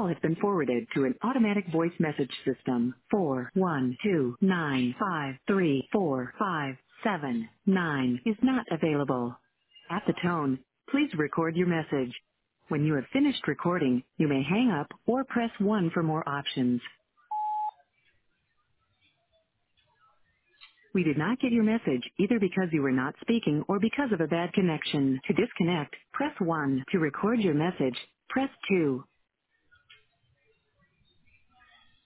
call has been forwarded to an automatic voice message system. 41295345579 is not available. At the tone, please record your message. When you have finished recording, you may hang up or press 1 for more options. We did not get your message either because you were not speaking or because of a bad connection. To disconnect, press 1. To record your message, press 2.